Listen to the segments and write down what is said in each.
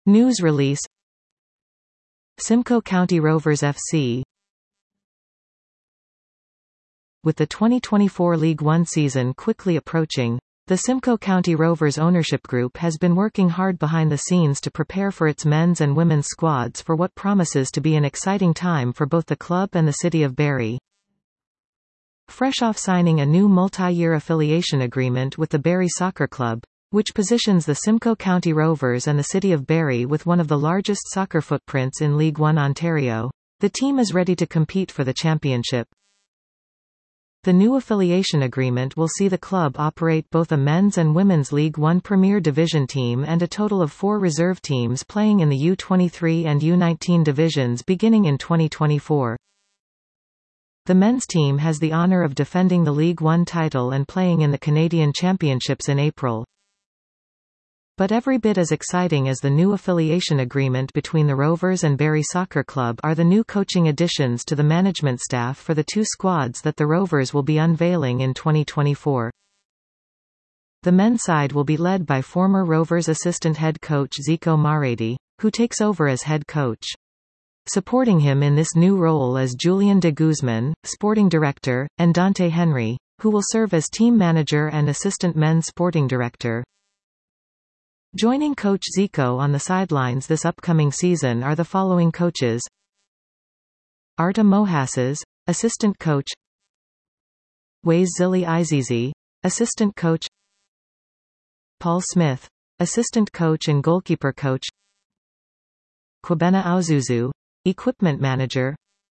News release. Simcoe County Rovers FC. With the 2024 League One season quickly approaching, the Simcoe County Rovers ownership group has been working hard behind the scenes to prepare for its men's and women's squads for what promises to be an exciting time for both the club and the city of Barrie. Fresh off signing a new multi-year affiliation agreement with the Barrie Soccer Club, which positions the Simcoe County Rovers and the city of Barrie with one of the largest soccer footprints in League One Ontario, the team is ready to compete for the championship. The new affiliation agreement will see the club operate both a men's and women's League One Premier Division team and a total of 4 reserve teams playing in the U23 and U19 divisions beginning in 2024. The men's team has the honour of defending the League One title and playing in the Canadian Championships in April. But every bit as exciting as the new affiliation agreement between the Rovers and Barrie Soccer Club are the new coaching additions to the management staff for the 2 squads that the Rovers will be unveiling in 2024. The men's side will be led by former Rovers assistant head coach Zico Maradi, who takes over as head coach. Supporting him in this new role is Julian de Guzman, sporting director, and Dante Henry, who will serve as team manager and assistant men's sporting director. Joining coach Zico on the sidelines this upcoming season are the following coaches: Arta Mohasses, assistant coach; Ways Zili Izizi, assistant coach; Paul Smith, assistant coach and goalkeeper coach; Kwabena Auzuzu, equipment manager.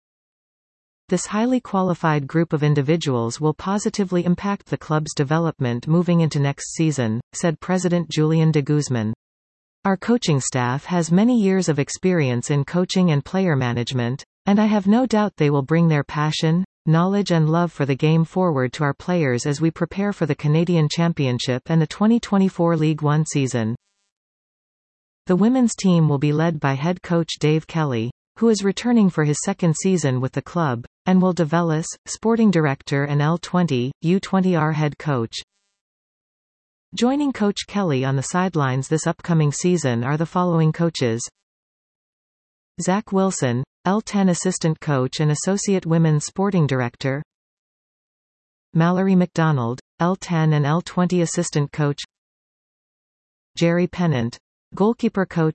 This highly qualified group of individuals will positively impact the club's development moving into next season, said President Julian de Guzman. Our coaching staff has many years of experience in coaching and player management, and I have no doubt they will bring their passion, knowledge and love for the game forward to our players as we prepare for the Canadian Championship and the 2024 League One season. The women's team will be led by head coach Dave Kelly, who is returning for his second season with the club, and Will DeVellis, sporting director and L20, U20R head coach. Joining coach Kelly on the sidelines this upcoming season are the following coaches: Zach Wilson, L10 assistant coach and associate women's sporting director; Mallory McDonald, L10 and L20 assistant coach; Jerry Pennant, goalkeeper coach;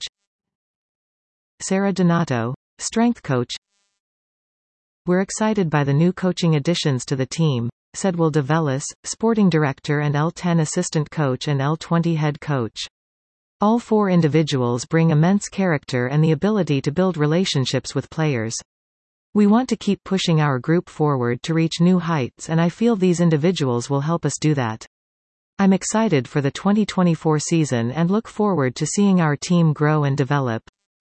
Sarah Donato, strength coach. We're excited by the new coaching additions to the team, said Will DeVellis, sporting director and L10 assistant coach and L20 head coach. All 4 individuals bring immense character and the ability to build relationships with players. We want to keep pushing our group forward to reach new heights, and I feel these individuals will help us do that. I'm excited for the 2024 season and look forward to seeing our team grow and develop.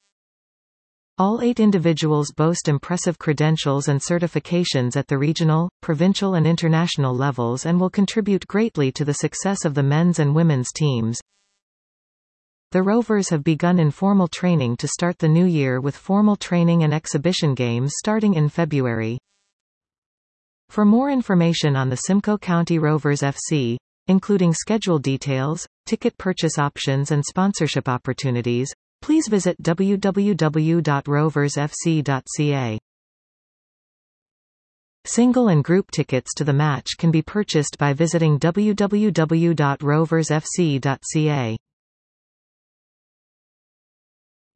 All 8 individuals boast impressive credentials and certifications at the regional, provincial and international levels and will contribute greatly to the success of the men's and women's teams. The Rovers have begun informal training to start the new year with formal training and exhibition games starting in February. For more information on the Simcoe County Rovers FC, including schedule details, ticket purchase options and sponsorship opportunities, please visit www.roversfc.ca. Single and group tickets to the match can be purchased by visiting www.roversfc.ca.